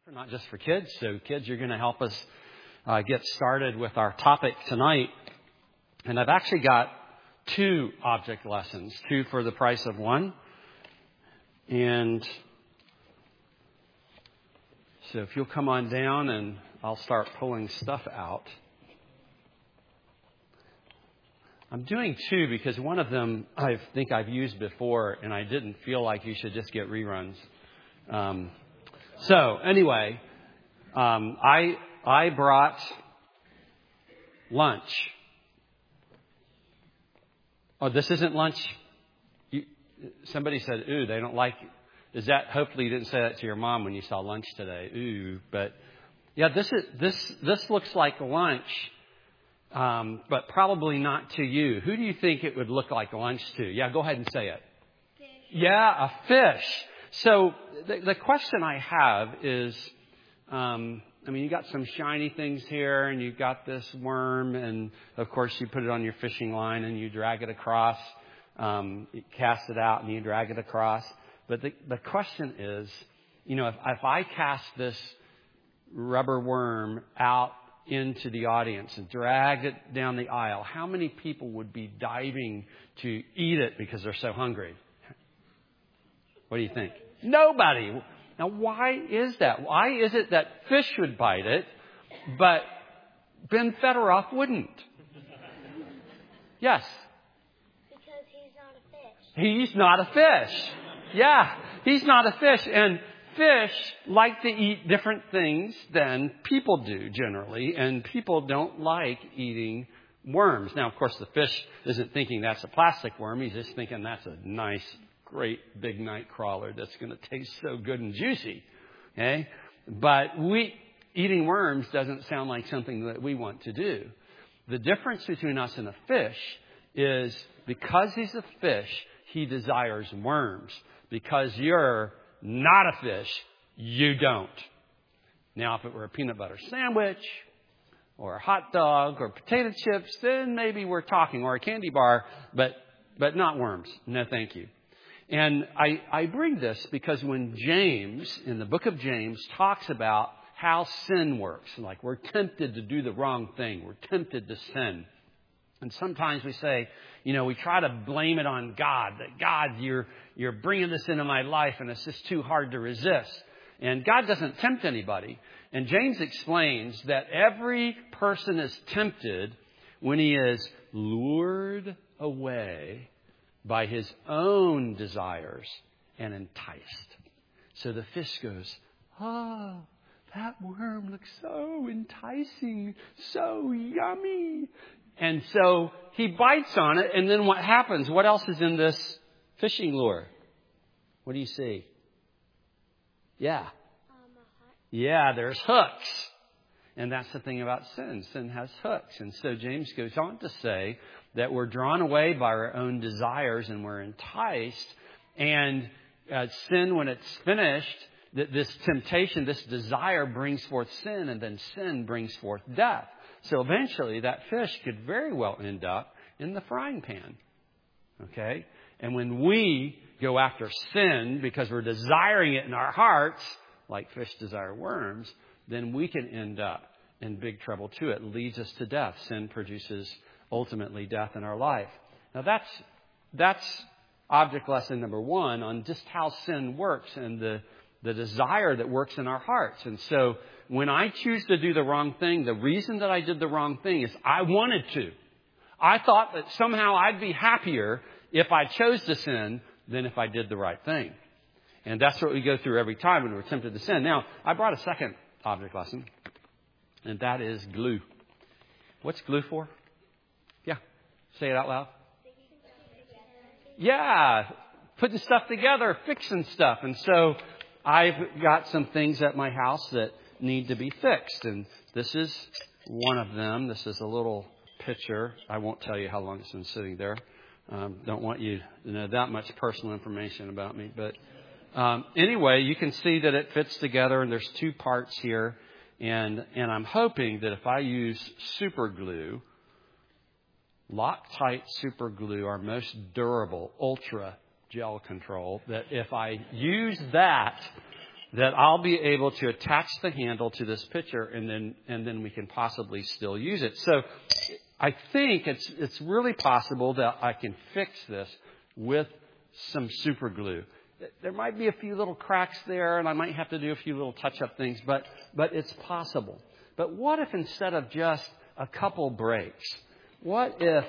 Not just for kids. So kids, you're going to help us get started with our topic tonight. And I've actually got 2 object lessons, 2 for the price of 1. And so if you'll come on down and I'll start pulling stuff out. I'm doing 2 because one of them I think I've used before and I didn't feel like you should just get reruns. So anyway, I brought lunch. Oh, this isn't lunch. Somebody said, "Ooh, they don't like." Is that? Hopefully, you didn't say that to your mom when you saw lunch today. Ooh, but yeah, this looks like lunch, but probably not to you. Who do you think it would look like lunch to? Yeah, go ahead and say it. Fish. Yeah, a fish. So the question I have is, you got some shiny things here, and you've got this worm, and of course you put it on your fishing line and you drag it across. You cast it out and you drag it across. But the question is, if I cast this rubber worm out into the audience and drag it down the aisle, how many people would be diving to eat it because they're so hungry? What do you think? Nobody. Now, why is that? Why is it that fish would bite it, but Ben Fedoroff wouldn't? Yes. Because he's not a fish. He's not a fish. Yeah, he's not a fish. And fish like to eat different things than people do generally, and people don't like eating worms. Now, of course, the fish isn't thinking that's a plastic worm. He's just thinking that's a nice, great big night crawler that's going to taste so good and juicy. Okay? But eating worms doesn't sound like something that we want to do. The difference between us and a fish is because he's a fish, he desires worms. Because you're not a fish, you don't. Now, if it were a peanut butter sandwich or a hot dog or potato chips, then maybe we're talking, or a candy bar, but not worms. No, thank you. And I bring this because when James, in the book of James, talks about how sin works, like we're tempted to do the wrong thing, we're tempted to sin. And sometimes we say, we try to blame it on God, that God, you're bringing this into my life and it's just too hard to resist. And God doesn't tempt anybody. And James explains that every person is tempted when he is lured away by his own desires and enticed. So the fish goes, that worm looks so enticing, so yummy. And so he bites on it, and then what happens? What else is in this fishing lure? What do you see? Yeah. Yeah, there's hooks. And that's the thing about sin. Sin has hooks. And so James goes on to say that we're drawn away by our own desires and we're enticed. And sin, when it's finished, this temptation, this desire brings forth sin, and then sin brings forth death. So eventually that fish could very well end up in the frying pan. Okay? And when we go after sin because we're desiring it in our hearts, like fish desire worms, then we can end up in big trouble too. It leads us to death. Sin produces ultimately death in our life. Now that's object lesson number 1 on just how sin works and the desire that works in our hearts. And so when I choose to do the wrong thing, the reason that I did the wrong thing is I wanted to. I thought that somehow I'd be happier if I chose to sin than if I did the right thing. And that's what we go through every time when we're tempted to sin. Now, I brought a second object lesson, and that is glue. What's glue for? Yeah. Say it out loud. Yeah. Putting stuff together, fixing stuff. And so I've got some things at my house that need to be fixed. And this is one of them. This is a little picture. I won't tell you how long it's been sitting there. Don't want you to know that much personal information about me. But anyway, you can see that it fits together, and there's 2 parts here. And I'm hoping that if I use super glue, Loctite super glue, our most durable, ultra gel control, that if I use that that I'll be able to attach the handle to this pitcher and then we can possibly still use it. So I think it's really possible that I can fix this with some super glue. There might be a few little cracks there and I might have to do a few little touch-up things, but it's possible. But what if instead of just a couple breaks, what if,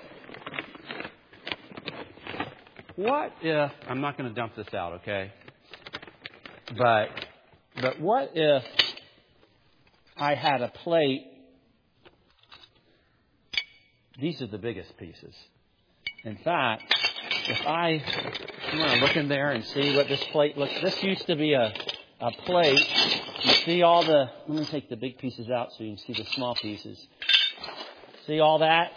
I'm not going to dump this out, okay? But what if I had a plate? These are the biggest pieces. In fact, if I want to look in there and see what this plate looks, this used to be a plate. You see all the, let me take the big pieces out so you can see the small pieces. See all that?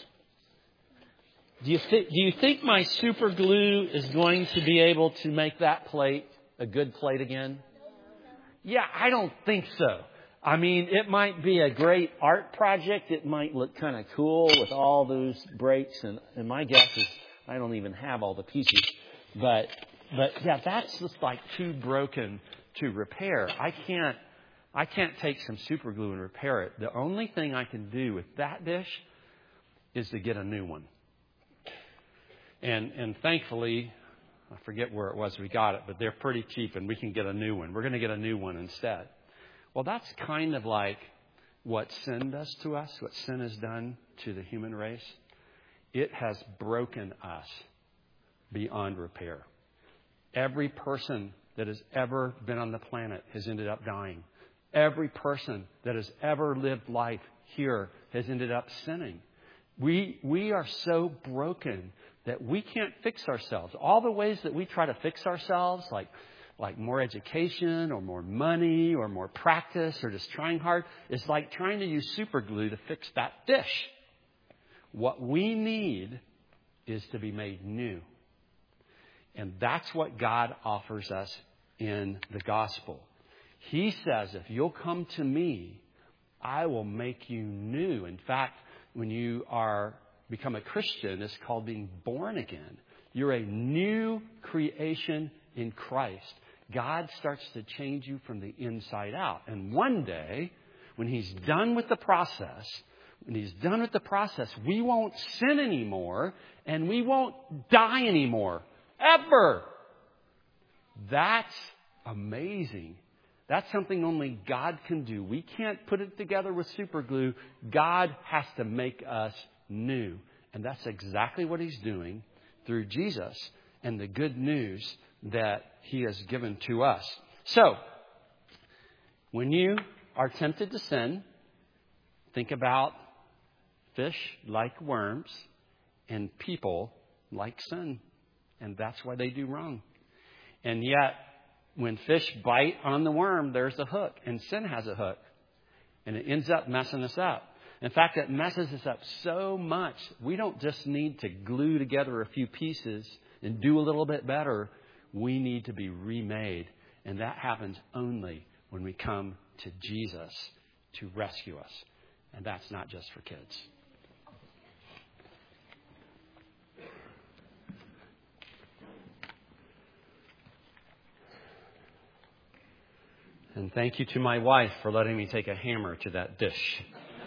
Do you think my super glue is going to be able to make that plate a good plate again? Yeah, I don't think so. I mean, it might be a great art project. It might look kind of cool with all those breaks. And my guess is I don't even have all the pieces. But yeah, that's just like too broken to repair. I can't take some super glue and repair it. The only thing I can do with that dish is to get a new one. And thankfully, I forget where it was we got it, but they're pretty cheap and we can get a new one. We're going to get a new one instead. Well, that's kind of like what sin does to us, what sin has done to the human race. It has broken us beyond repair. Every person that has ever been on the planet has ended up dying. Every person that has ever lived life here has ended up sinning. We are so broken that we can't fix ourselves. All the ways that we try to fix ourselves, like more education or more money or more practice or just trying hard, is like trying to use super glue to fix that dish. What we need is to be made new. And that's what God offers us in the gospel. He says, if you'll come to me, I will make you new. In fact, when you become a Christian, it's called being born again. You're a new creation in Christ. God starts to change you from the inside out. And one day, when He's done with the process, we won't sin anymore and we won't die anymore. Ever. That's amazing. That's something only God can do. We can't put it together with super glue. God has to make us new. And that's exactly what He's doing through Jesus and the good news that He has given to us. So, when you are tempted to sin, think about fish like worms and people like sin. And that's why they do wrong. And yet, when fish bite on the worm, there's a hook. And sin has a hook. And it ends up messing us up. In fact, it messes us up so much, we don't just need to glue together a few pieces and do a little bit better. We need to be remade. And that happens only when we come to Jesus to rescue us. And that's not just for kids. And thank you to my wife for letting me take a hammer to that dish.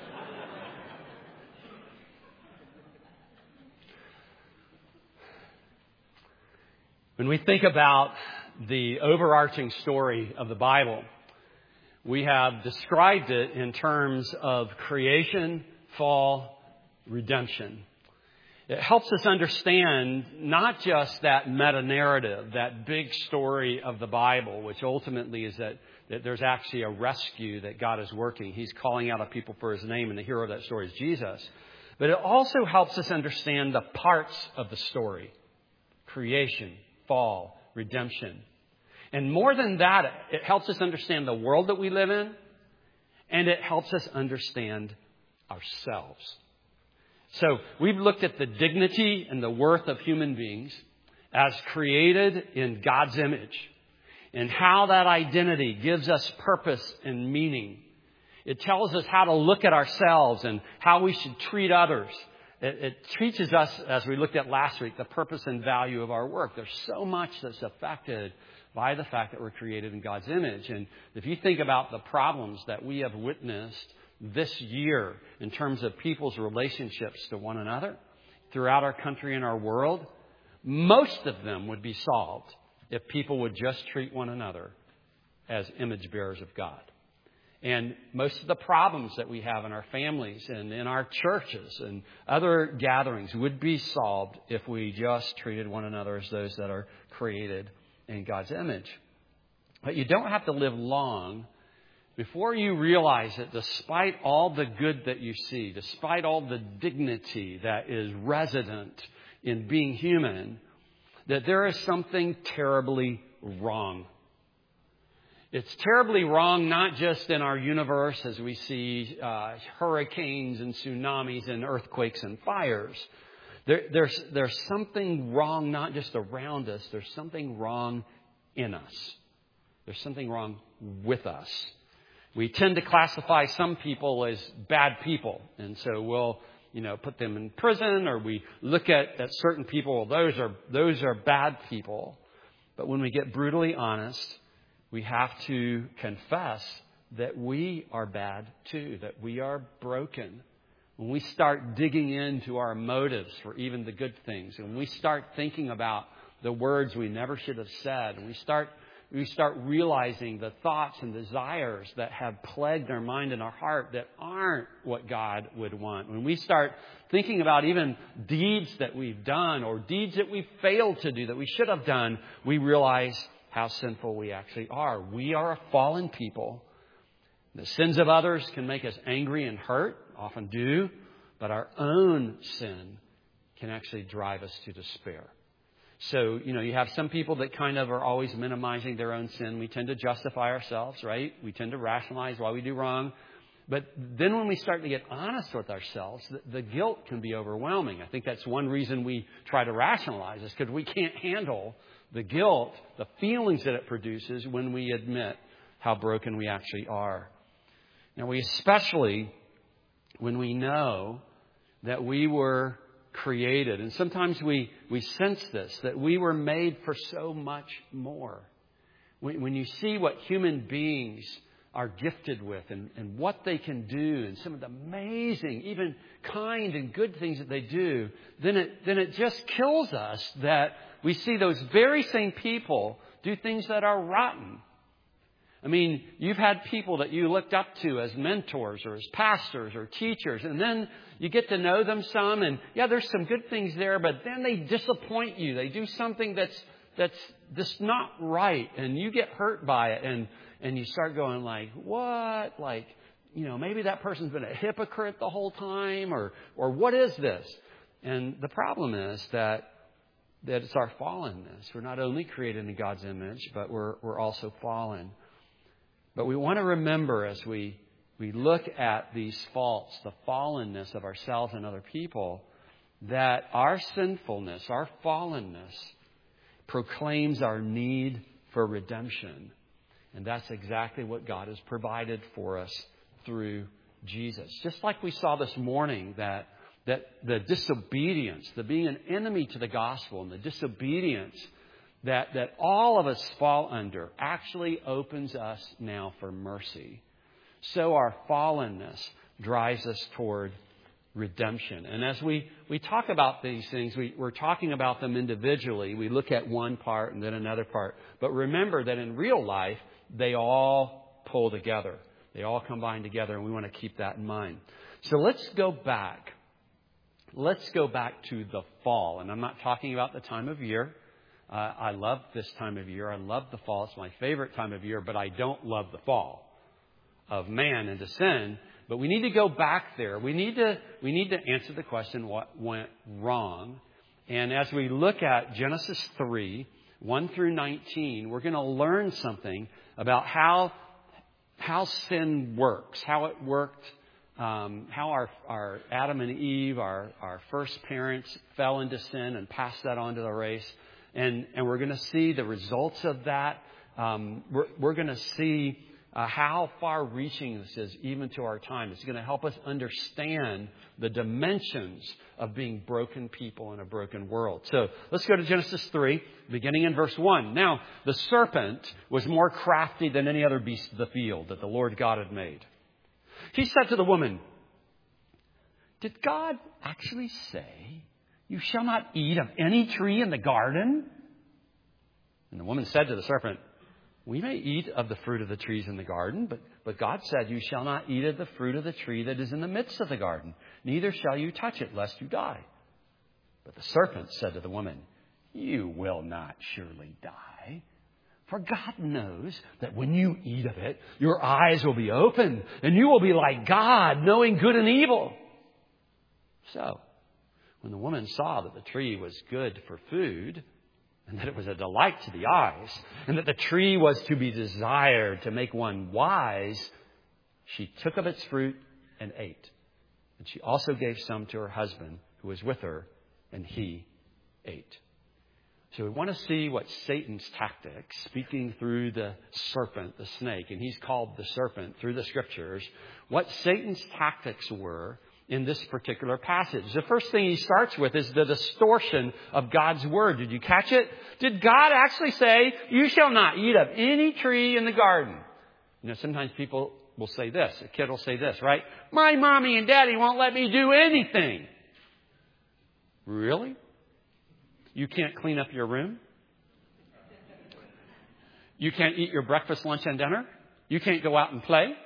When we think about the overarching story of the Bible, we have described it in terms of creation, fall, redemption. It helps us understand not just that meta-narrative, that big story of the Bible, which ultimately is that there's actually a rescue that God is working. He's calling out a people for His name, and the hero of that story is Jesus. But it also helps us understand the parts of the story: creation, fall, redemption. And more than that, it helps us understand the world that we live in, and it helps us understand ourselves. So we've looked at the dignity and the worth of human beings as created in God's image, and how that identity gives us purpose and meaning. It tells us how to look at ourselves and how we should treat others. It teaches us, as we looked at last week, the purpose and value of our work. There's so much that's affected by the fact that we're created in God's image. And if you think about the problems that we have witnessed this year in terms of people's relationships to one another throughout our country and our world, most of them would be solved if people would just treat one another as image bearers of God. And most of the problems that we have in our families and in our churches and other gatherings would be solved if we just treated one another as those that are created in God's image. But you don't have to live long before you realize that despite all the good that you see, despite all the dignity that is resident in being human, that there is something terribly wrong. It's terribly wrong, not just in our universe as we see hurricanes and tsunamis and earthquakes and fires. There's something wrong, not just around us. There's something wrong in us. There's something wrong with us. We tend to classify some people as bad people. And so we'll, put them in prison, or we look at certain people. Well, those are bad people. But when we get brutally honest, we have to confess that we are bad too, that we are broken. When we start digging into our motives for even the good things, and we start thinking about the words we never should have said, and we start realizing the thoughts and desires that have plagued our mind and our heart that aren't what God would want. When we start thinking about even deeds that we've done or deeds that we failed to do that we should have done, we realize how sinful we actually are. We are a fallen people. The sins of others can make us angry and hurt, often do, but our own sin can actually drive us to despair. So, you have some people that kind of are always minimizing their own sin. We tend to justify ourselves, right? We tend to rationalize why we do wrong. But then when we start to get honest with ourselves, the guilt can be overwhelming. I think that's one reason we try to rationalize is because we can't handle the guilt, the feelings that it produces when we admit how broken we actually are. Now, especially when we know that we were created, and sometimes we sense this, that we were made for so much more. When you see what human beings are gifted with and what they can do and some of the amazing, even kind and good things that they do, then it just kills us that we see those very same people do things that are rotten. I mean, you've had people that you looked up to as mentors or as pastors or teachers, and then you get to know them some, and there's some good things there, but then they disappoint you. They do something that's just not right, and you get hurt by it, and you start going like, what? Like, maybe that person's been a hypocrite the whole time, or what is this? And the problem is that it's our fallenness. We're not only created in God's image, but we're also fallen. But we want to remember as we look at these faults, the fallenness of ourselves and other people, that our sinfulness, our fallenness, proclaims our need for redemption. And that's exactly what God has provided for us through Jesus. Just like we saw this morning that the disobedience, the being an enemy to the gospel and the disobedience that all of us fall under actually opens us now for mercy. So our fallenness drives us toward redemption. And as we talk about these things, we're talking about them individually. We look at one part and then another part. But remember that in real life, they all pull together. They all combine together, and we want to keep that in mind. So let's go back. Let's go back to the fall. And I'm not talking about the time of year. I love this time of year. I love the fall. It's my favorite time of year, but I don't love the fall of man into sin. But we need to go back there. We need to answer the question, what went wrong? And as we look at Genesis 3, 1 through 19, we're going to learn something about how sin works, how it worked, how our Adam and Eve, our first parents, fell into sin and passed that on to the race. And we're going to see the results of that. We're going to see how far-reaching this is even to our time. It's going to help us understand the dimensions of being broken people in a broken world. So let's go to Genesis 3, beginning in verse 1. Now, the serpent was more crafty than any other beast of the field that the Lord God had made. He said to the woman, "Did God actually say, 'You shall not eat of any tree in the garden'?" And the woman said to the serpent, "We may eat of the fruit of the trees in the garden, but God said, 'You shall not eat of the fruit of the tree that is in the midst of the garden, neither shall you touch it, lest you die.' But the serpent said to the woman, 'You will not surely die. For God knows that when you eat of it, your eyes will be opened, and you will be like God, knowing good and evil.' So, when the woman saw that the tree was good for food, and that it was a delight to the eyes, and that the tree was to be desired to make one wise, she took of its fruit and ate. And she also gave some to her husband who was with her, and he ate." So we want to see what Satan's tactics, speaking through the serpent, the snake, and he's called the serpent through the Scriptures, what Satan's tactics were in this particular passage. The first thing he starts with is the distortion of God's Word. Did you catch it? Did God actually say, "You shall not eat of any tree in the garden"? You know, sometimes people will say this. A kid will say this, right? "My mommy and daddy won't let me do anything." Really? You can't clean up your room? You can't eat your breakfast, lunch, and dinner? You can't go out and play?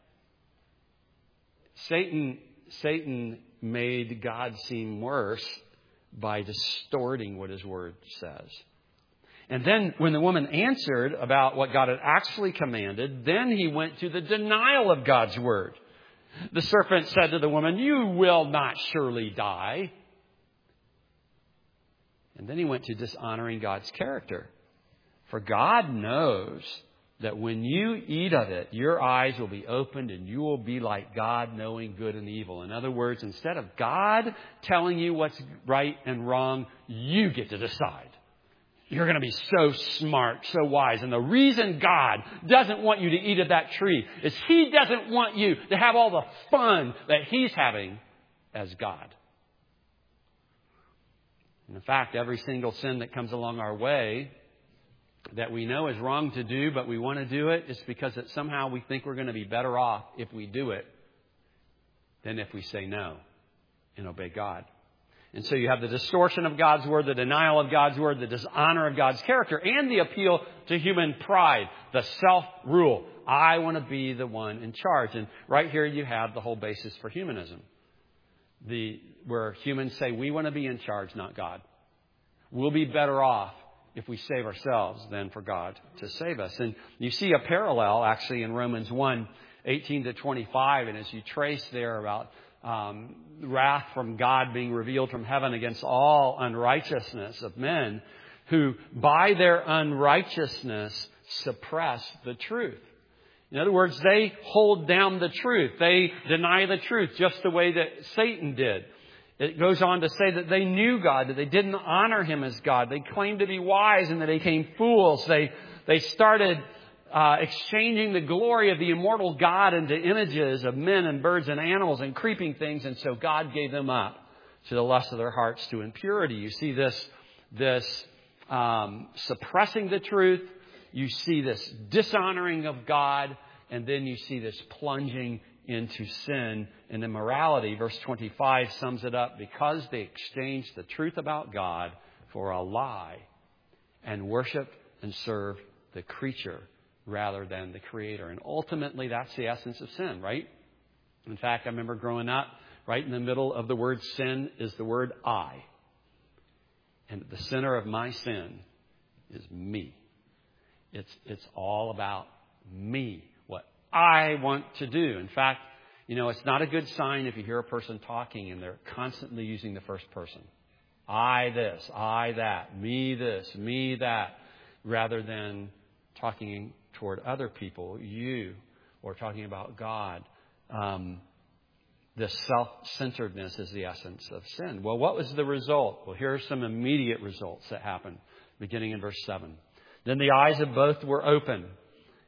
Satan made God seem worse by distorting what His Word says. And then when the woman answered about what God had actually commanded, then he went to the denial of God's Word. The serpent said to the woman, "You will not surely die." And then he went to dishonoring God's character. For God knows that when you eat of it, your eyes will be opened and you will be like God, knowing good and evil. In other words, instead of God telling you what's right and wrong, you get to decide. You're going to be so smart, so wise. And the reason God doesn't want you to eat of that tree is He doesn't want you to have all the fun that He's having as God. And in fact, every single sin that comes along our way that we know is wrong to do, but we want to do it, is because that somehow we think we're going to be better off if we do it than if we say no and obey God. And so you have the distortion of God's Word, the denial of God's Word, the dishonor of God's character, and the appeal to human pride, the self-rule. I want to be the one in charge. And right here you have the whole basis for humanism. Where humans say, we want to be in charge, not God. We'll be better off if we save ourselves than for God to save us. And you see a parallel actually in Romans 1:18-25. And as you trace there about wrath from God being revealed from heaven against all unrighteousness of men who by their unrighteousness suppress the truth. In other words, they hold down the truth. They deny the truth just the way that Satan did. It goes on to say that they knew God, that they didn't honor Him as God. They claimed to be wise and they became fools. They started exchanging the glory of the immortal God into images of men and birds and animals and creeping things. And so God gave them up to the lust of their hearts, to impurity. You see this suppressing the truth. You see this dishonoring of God. And then you see this plunging into sin and immorality. Verse 25 sums it up. Because they exchanged the truth about God for a lie and worshiped and served the creature rather than the Creator. And ultimately, that's the essence of sin, right? In fact, I remember growing up, right in the middle of the word sin is the word I. And at the center of my sin is me. It's all about me, what I want to do. In fact, you know, it's not a good sign if you hear a person talking and they're constantly using the first person. I this, I that, me this, me that, rather than talking toward other people, you, or talking about God. This self-centeredness is the essence of sin. Well, what was the result? Well, here are some immediate results that happened, beginning in verse 7. Then the eyes of both were open,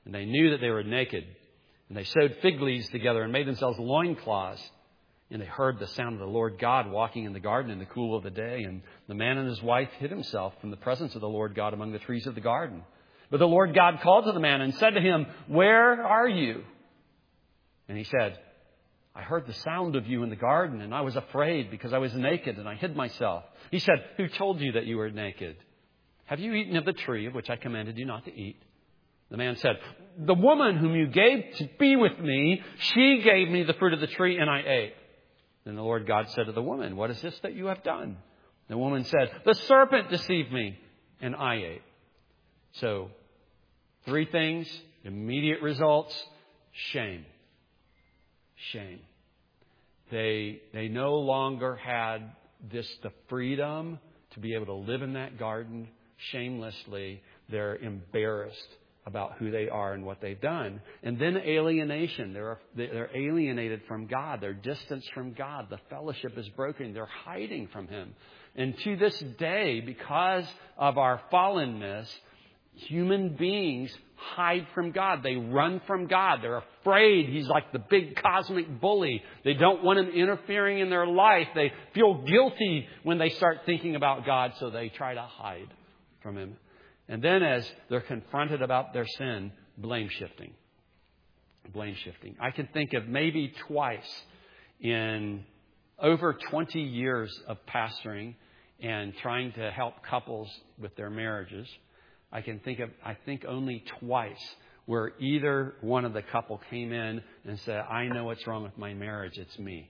And they knew that they were naked. And they sewed fig leaves together and made themselves loincloths. And they heard the sound of the Lord God walking in the garden in the cool of the day. And the man and his wife hid himself from the presence of the Lord God among the trees of the garden. But the Lord God called to the man and said to him, "Where are you?" And he said, "I heard the sound of you in the garden, and I was afraid because I was naked and I hid myself." He said, "Who told you that you were naked? Have you eaten of the tree of which I commanded you not to eat?" The man said, "The woman whom you gave to be with me, she gave me the fruit of the tree and I ate." Then the Lord God said to the woman, "What is this that you have done?" The woman said, "The serpent deceived me and I ate." So 3 things, immediate results: shame. Shame. They no longer had the freedom to be able to live in that garden shamelessly. They're embarrassed about who they are and what they've done. And then alienation. They're alienated from God. They're distanced from God. The fellowship is broken. They're hiding from Him. And to this day, because of our fallenness, human beings hide from God. They run from God. They're afraid He's like the big cosmic bully. They don't want Him interfering in their life. They feel guilty when they start thinking about God, so they try to hide from Him. And then as they're confronted about their sin, blame shifting. Blame shifting. I can think of maybe twice in over 20 years of pastoring and trying to help couples with their marriages. I think only twice where either one of the couple came in and said, "I know what's wrong with my marriage. It's me."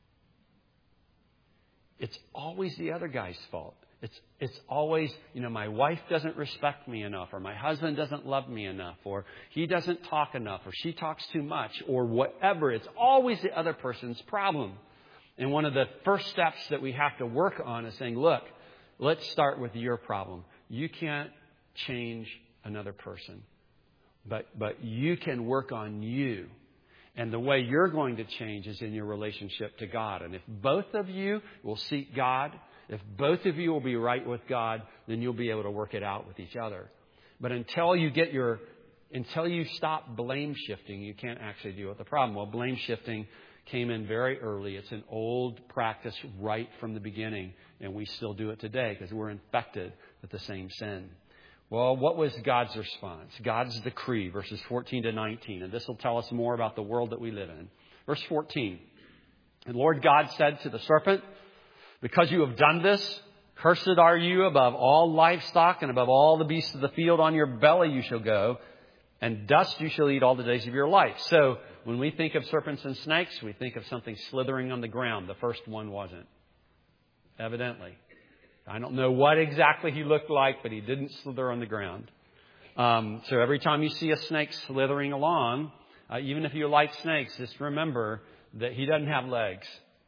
It's always the other guy's fault. It's always, my wife doesn't respect me enough, or my husband doesn't love me enough, or he doesn't talk enough, or she talks too much, or whatever. It's always the other person's problem. And one of the first steps that we have to work on is saying, look, let's start with your problem. You can't change another person, but you can work on you. And the way you're going to change is in your relationship to God. And if both of you will seek God, if both of you will be right with God, then you'll be able to work it out with each other. But until you stop blame shifting, you can't actually deal with the problem. Well, blame shifting came in very early. It's an old practice right from the beginning, and we still do it today because we're infected with the same sin. Well, what was God's response? God's decree, verses 14 to 19. And this will tell us more about the world that we live in. Verse 14. The Lord God said to the serpent, "Because you have done this, cursed are you above all livestock and above all the beasts of the field. On your belly you shall go, and dust you shall eat all the days of your life." So when we think of serpents and snakes, we think of something slithering on the ground. The first one wasn't. Evidently. I don't know what exactly he looked like, but he didn't slither on the ground. So every time you see a snake slithering along, even if you like snakes, just remember that he doesn't have legs,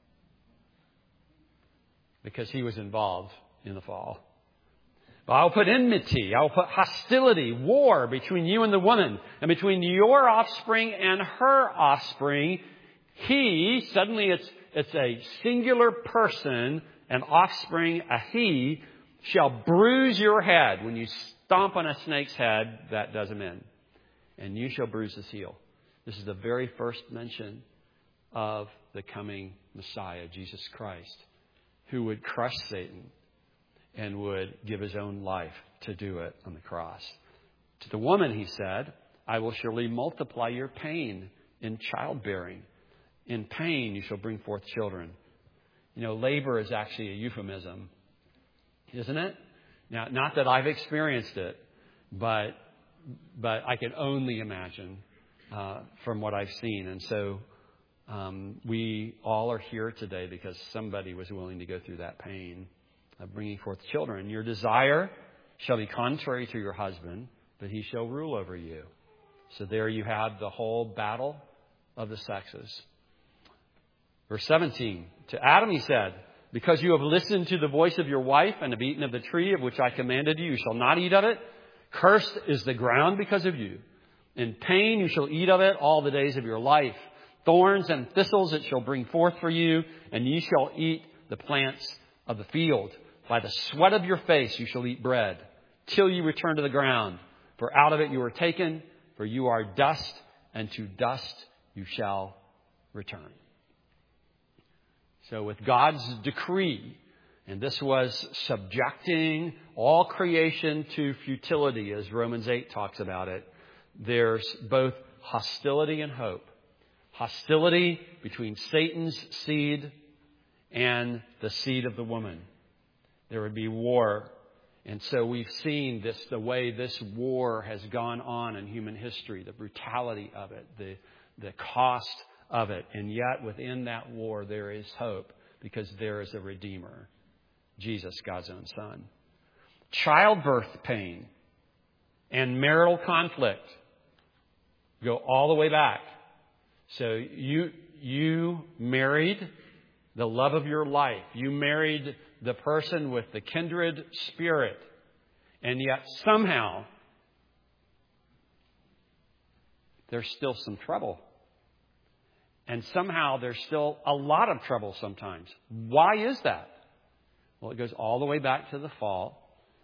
because he was involved in the fall. "But I'll put enmity, I'll put hostility, war between you and the woman, and between your offspring and her offspring. He," suddenly it's a singular person, an offspring, a he, "shall bruise your head." When you stomp on a snake's head, that does him in. "And you shall bruise his heel." This is the very first mention of the coming Messiah, Jesus Christ, who would crush Satan and would give his own life to do it on the cross. To the woman, he said, "I will surely multiply your pain in childbearing. In pain you shall bring forth children." Labor is actually a euphemism, isn't it? Now, not that I've experienced it, but I can only imagine from what I've seen. And so we all are here today because somebody was willing to go through that pain of bringing forth children. "Your desire shall be contrary to your husband, but he shall rule over you." So there you have the whole battle of the sexes. Verse 17, to Adam he said, "Because you have listened to the voice of your wife and have eaten of the tree of which I commanded you, you shall not eat of it. Cursed is the ground because of you. In pain you shall eat of it all the days of your life. Thorns and thistles it shall bring forth for you, and ye shall eat the plants of the field. By the sweat of your face you shall eat bread, till you return to the ground. For out of it you were taken, for you are dust, and to dust you shall return. So with God's decree, and this was subjecting all creation to futility, as Romans 8 talks about it, there's both hostility and hope. Hostility between Satan's seed and the seed of the woman. There would be war. And so we've seen this, the way this war has gone on in human history, the brutality of it, the cost of it. And yet within that war there is hope, because there is a Redeemer, Jesus, God's own Son. Childbirth pain and marital conflict go all the way back. So you married the love of your life. You married the person with the kindred spirit. And yet somehow there's still some trouble. And somehow there's still a lot of trouble sometimes. Why is that? Well, it goes all the way back to the fall.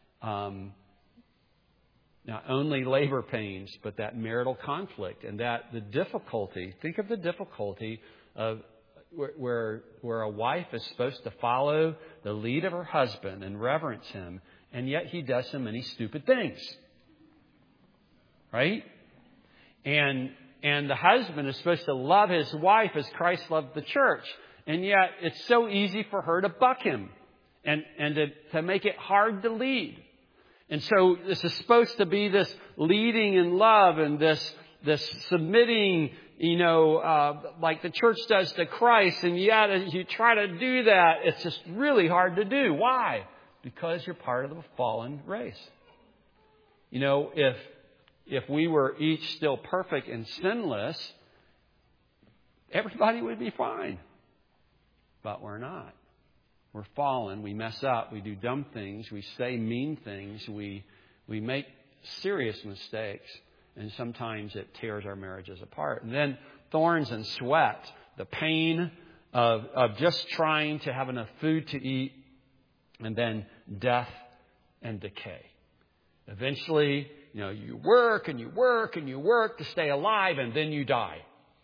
Not only labor pains, but that marital conflict and that the difficulty. Think of the difficulty of where a wife is supposed to follow the lead of her husband and reverence him, and yet he does so many stupid things. Right? And the husband is supposed to love his wife as Christ loved the church. And yet it's so easy for her to buck him and to make it hard to lead. And so this is supposed to be this leading in love and this submitting, like the church does to Christ. And yet as you try to do that, it's just really hard to do. Why? Because you're part of the fallen race. If we were each still perfect and sinless, everybody would be fine. But we're not. We're fallen. We mess up. We do dumb things. We say mean things. We make serious mistakes. And sometimes it tears our marriages apart. And then thorns and sweat. The pain of just trying to have enough food to eat. And then death and decay. Eventually, you work and you work and you work to stay alive, and then you die.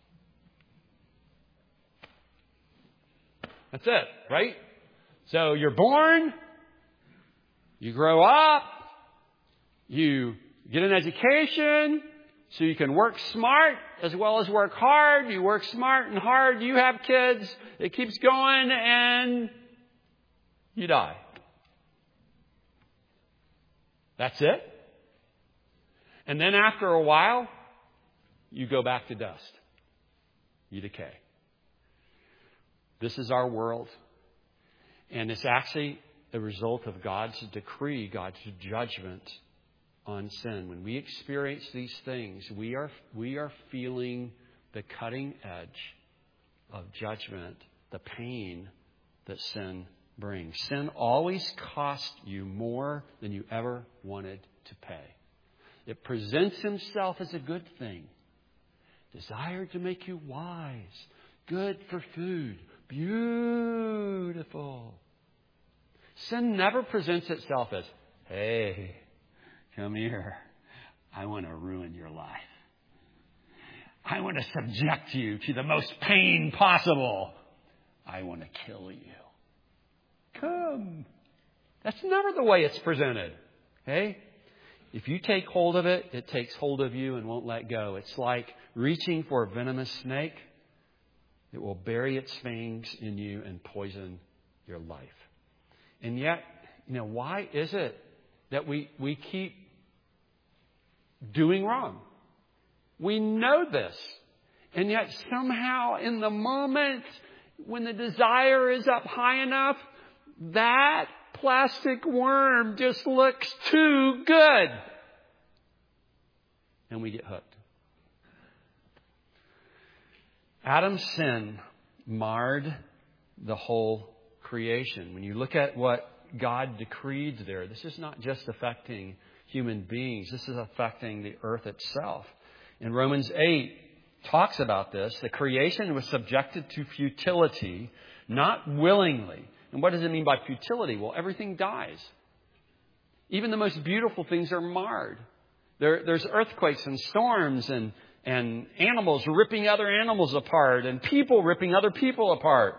That's it, right? So you're born, you grow up, you get an education so you can work smart as well as work hard. You work smart and hard, you have kids, it keeps going, and you die. That's it. And then after a while, you go back to dust. You decay. This is our world. And it's actually a result of God's decree, God's judgment on sin. When we experience these things, we are feeling the cutting edge of judgment, the pain that sin brings. Sin always costs you more than you ever wanted to pay. It presents himself as a good thing, desired to make you wise, good for food, beautiful. Sin never presents itself as, hey, come here. I want to ruin your life. I want to subject you to the most pain possible. I want to kill you. Come. That's never the way it's presented. Okay? If you take hold of it, it takes hold of you and won't let go. It's like reaching for a venomous snake. It will bury its fangs in you and poison your life. And yet, why is it that we keep doing wrong? We know this. And yet somehow in the moment when the desire is up high enough, that plastic worm just looks too good. And we get hooked. Adam's sin marred the whole creation. When you look at what God decreed there, this is not just affecting human beings. This is affecting the earth itself. And Romans 8 talks about this. The creation was subjected to futility, not willingly. And what does it mean by futility? Well, everything dies. Even the most beautiful things are marred. There's earthquakes and storms and animals ripping other animals apart and people ripping other people apart.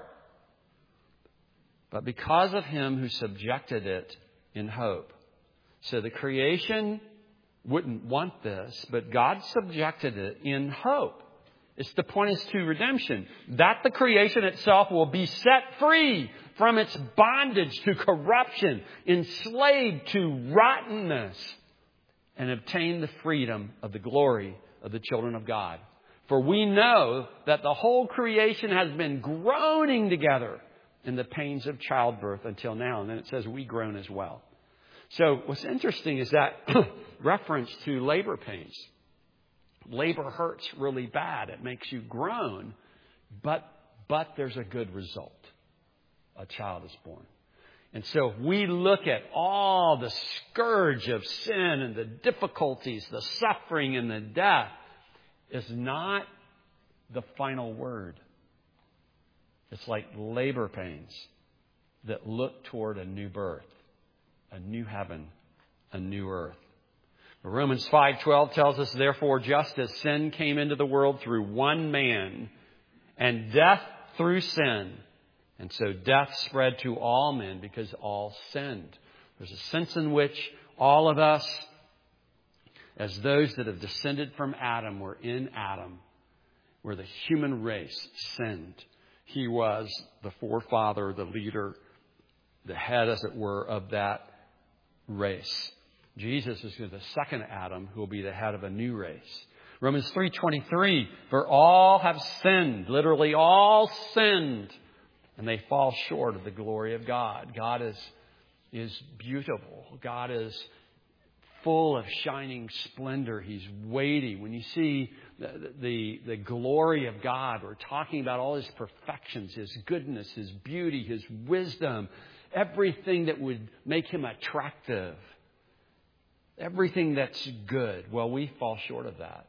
But because of Him who subjected it in hope. So the creation wouldn't want this, but God subjected it in hope. It's to point us to redemption. That the creation itself will be set free from its bondage to corruption, enslaved to rottenness, and obtain the freedom of the glory of the children of God. For we know that the whole creation has been groaning together in the pains of childbirth until now. And then it says we groan as well. So what's interesting is that reference to labor pains. Labor hurts really bad. It makes you groan. But there's a good result. A child is born. And so if we look at all the scourge of sin and the difficulties, the suffering and the death, is not the final word. It's like labor pains that look toward a new birth, a new heaven, a new earth. Romans 5:12 tells us, therefore, just as sin came into the world through one man, and death through sin, and so death spread to all men because all sinned. There's a sense in which all of us, as those that have descended from Adam, were in Adam, where the human race sinned. He was the forefather, the leader, the head, as it were, of that race. Jesus is the second Adam who will be the head of a new race. Romans 3:23, for all have sinned, literally all sinned, and they fall short of the glory of God. God is beautiful. God is full of shining splendor. He's weighty. When you see the glory of God, we're talking about all His perfections, His goodness, His beauty, His wisdom, everything that would make Him attractive. Everything that's good. Well, we fall short of that.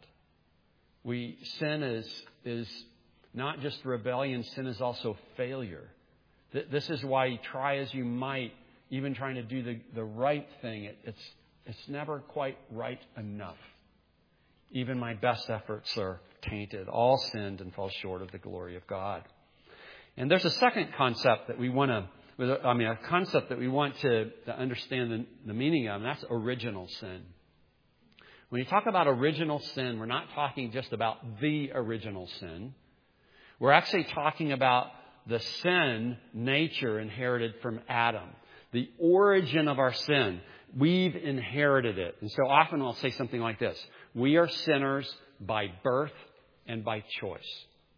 Sin is not just rebellion. Sin is also failure. This is why you try as you might, even trying to do the right thing, it's never quite right enough. Even my best efforts are tainted. All sinned and fall short of the glory of God. And there's a second concept that we want to, a concept that we want to understand the meaning of, and that's original sin. When you talk about original sin, we're not talking just about the original sin. We're actually talking about the sin nature inherited from Adam. The origin of our sin. We've inherited it. And so often I'll say something like this. We are sinners by birth and by choice.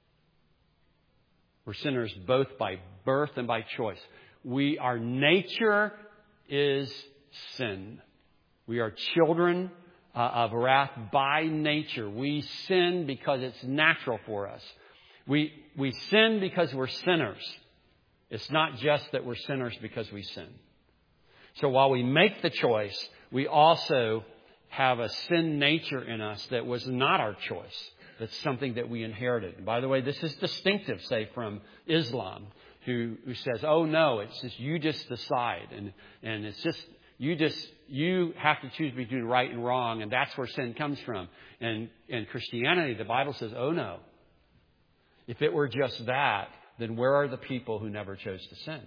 We're sinners both by birth and by choice. Our nature is sin. We are children of wrath by nature. We sin because it's natural for us. We sin because we're sinners. It's not just that we're sinners because we sin. So while we make the choice, we also have a sin nature in us that was not our choice. That's something that we inherited. And by the way, this is distinctive, say, from Islam, who says, oh no, it's just you just decide. And it's just you have to choose between right and wrong, and that's where sin comes from. And in Christianity, the Bible says, oh no. If it were just that, then where are the people who never chose to sin?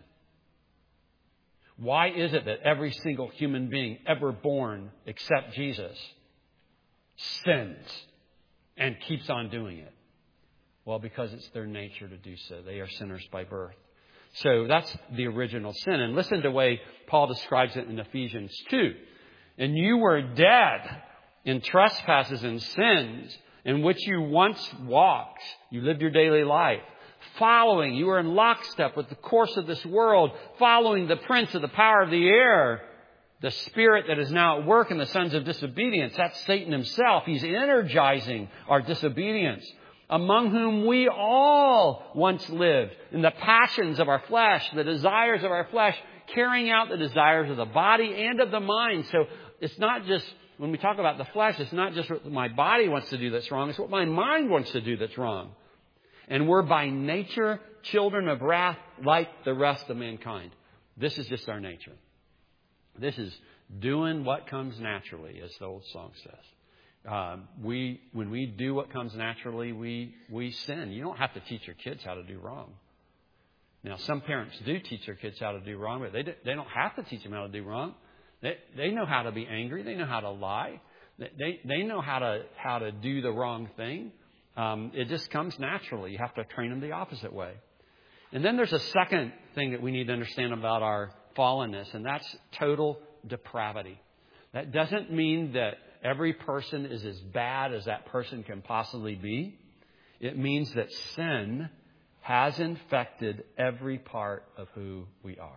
Why is it that every single human being ever born except Jesus sins and keeps on doing it? Well, because it's their nature to do so. They are sinners by birth. So that's the original sin. And listen to the way Paul describes it in Ephesians 2. And you were dead in trespasses and sins in which you once walked. You lived your daily life. You were in lockstep with the course of this world, following the prince of the power of the air, the spirit that is now at work in the sons of disobedience. That's Satan himself. He's energizing our disobedience, among whom we all once lived in the passions of our flesh, the desires of our flesh, carrying out the desires of the body and of the mind. So it's not just, when we talk about the flesh, it's not just what my body wants to do that's wrong. It's what my mind wants to do that's wrong. And we're by nature children of wrath like the rest of mankind. This is just our nature. This is Doing what comes naturally, as the old song says. When we do what comes naturally, we sin. You don't have to teach your kids how to do wrong. Now, some parents do teach their kids how to do wrong, but they don't have to teach them how to do wrong. They know how to be angry. They know how to lie. They know how to do the wrong thing. It just comes naturally. You have to train them the opposite way. And then there's a second thing that we need to understand about our fallenness, and that's total depravity. That doesn't mean that every person is as bad as that person can possibly be. It means that sin has infected every part of who we are.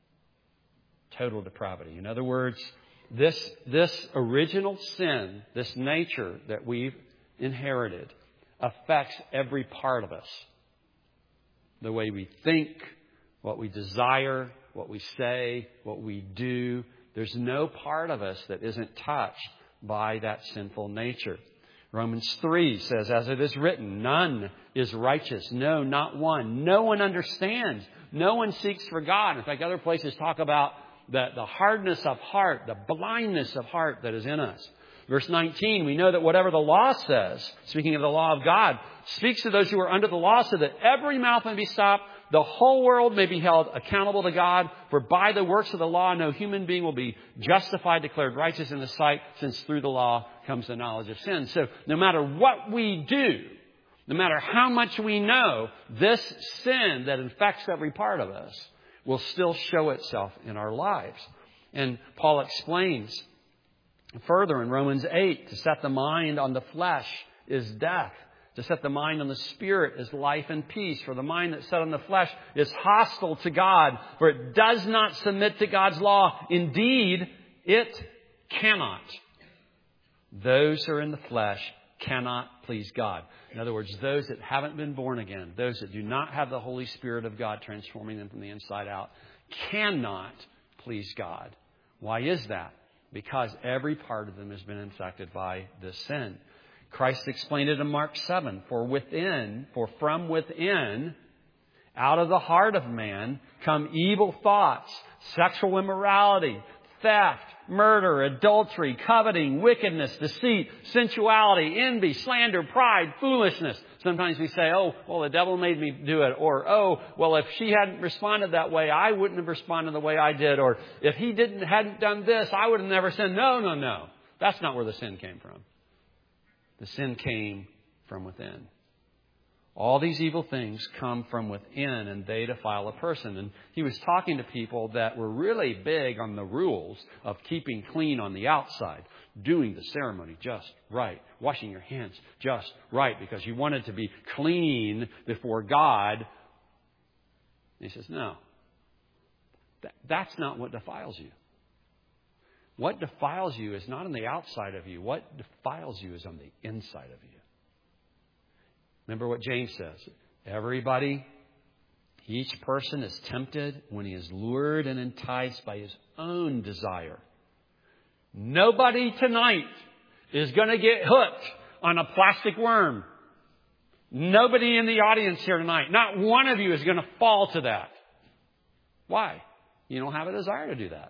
Total depravity. In other words, this original sin, this nature that we've inherited, affects every part of us. The way we think, what we desire, what we say, what we do. There's no part of us that isn't touched by that sinful nature. Romans 3 says, as it is written, none is righteous. No, not one. No one understands. No one seeks for God. In fact, other places talk about the hardness of heart, the blindness of heart that is in us. Verse 19, we know that whatever the law says, speaking of the law of God, speaks to those who are under the law so that every mouth may be stopped, the whole world may be held accountable to God. For by the works of the law, no human being will be justified, declared righteous in the sight, since through the law comes the knowledge of sin. So no matter what we do, no matter how much we know, this sin that infects every part of us will still show itself in our lives. And Paul explains further in Romans 8, to set the mind on the flesh is death. To set the mind on the Spirit is life and peace. For the mind that's set on the flesh is hostile to God, for it does not submit to God's law. Indeed, it cannot. Those who are in the flesh cannot please God. In other words, those that haven't been born again, those that do not have the Holy Spirit of God transforming them from the inside out, cannot please God. Why is that? Because every part of them has been infected by this sin. Christ explained it in Mark 7. For from within, out of the heart of man, come evil thoughts, sexual immorality, theft, murder, adultery, coveting, wickedness, deceit, sensuality, envy, slander, pride, foolishness. Sometimes we say, oh, well, the devil made me do it. Or, oh, well, if she hadn't responded that way, I wouldn't have responded the way I did. Or if he hadn't done this, I would have never sinned. No. That's not where the sin came from. The sin came from within. All these evil things come from within, and they defile a person. And he was talking to people that were really big on the rules of keeping clean on the outside, doing the ceremony just right, washing your hands just right, because you wanted to be clean before God. And he says, no, that's not what defiles you. What defiles you is not on the outside of you. What defiles you is on the inside of you. Remember what James says. Each person is tempted when he is lured and enticed by his own desire. Nobody tonight is going to get hooked on a plastic worm. Nobody in the audience here tonight, not one of you is going to fall to that. Why? You don't have a desire to do that.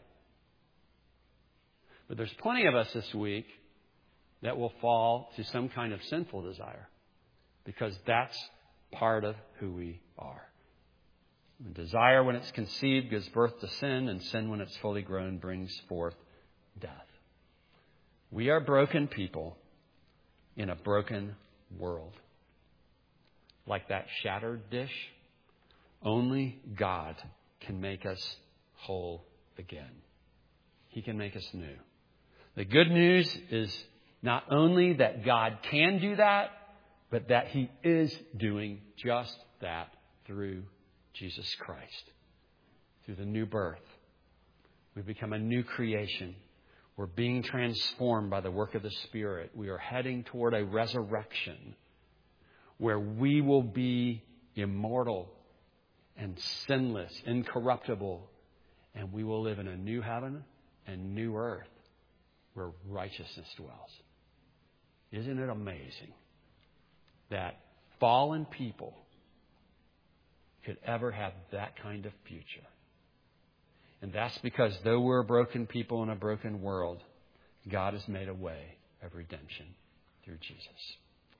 But there's plenty of us this week that will fall to some kind of sinful desire, because that's part of who we are. Desire, when it's conceived, gives birth to sin, and sin, when it's fully grown, brings forth death. We are broken people in a broken world. Like that shattered dish, only God can make us whole again. He can make us new. The good news is not only that God can do that, but that He is doing just that through Jesus Christ. Through the new birth. We've become a new creation. We're being transformed by the work of the Spirit. We are heading toward a resurrection where we will be immortal and sinless, incorruptible, and we will live in a new heaven and new earth where righteousness dwells. Isn't it amazing that fallen people could ever have that kind of future? And that's because though we're a broken people in a broken world, God has made a way of redemption through Jesus.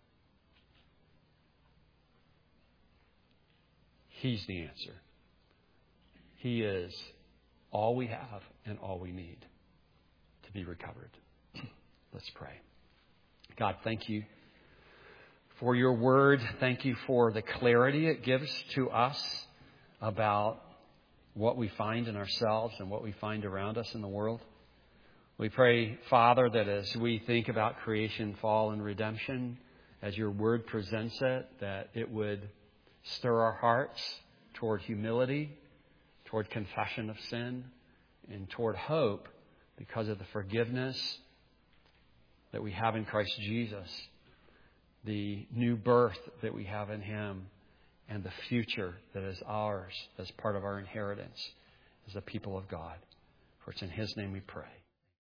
He's the answer. He is all we have and all we need to be recovered. Let's pray. God, thank you for your word. Thank you for the clarity it gives to us about what we find in ourselves and what we find around us in the world. We pray, Father, that as we think about creation, fall, and redemption, as your word presents it, that it would stir our hearts toward humility, toward confession of sin, and toward hope because of the forgiveness that we have in Christ Jesus, the new birth that we have in Him, and the future that is ours as part of our inheritance as a people of God. For it's in His name we pray.